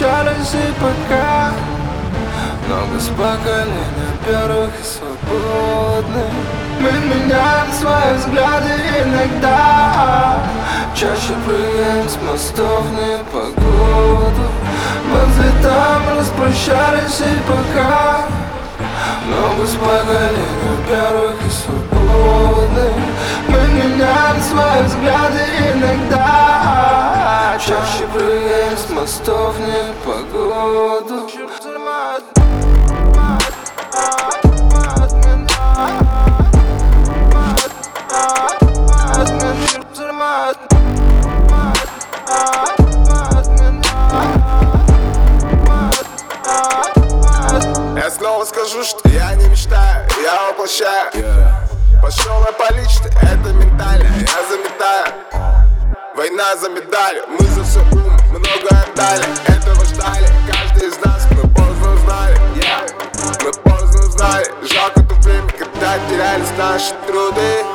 распрощались и пока много с поколения первых и свободных. Мы меняем свои взгляды иногда, чаще прыгаем с мостов в непогоду. Мы цветам распрощались и пока много с поколения первых и свободных. Мы меняем свои взгляды иногда, чаще прыгаем с мостов в непогоду. Я снова скажу, что я не мечтаю, я воплощаю. Пошел я по личной, это ментально, я заметаю. Война за медалью, мы за все ум, много отдали. Этого ждали, каждый из нас, мы поздно узнали. Мы поздно узнали, жалко то время, когда терялись наши труды.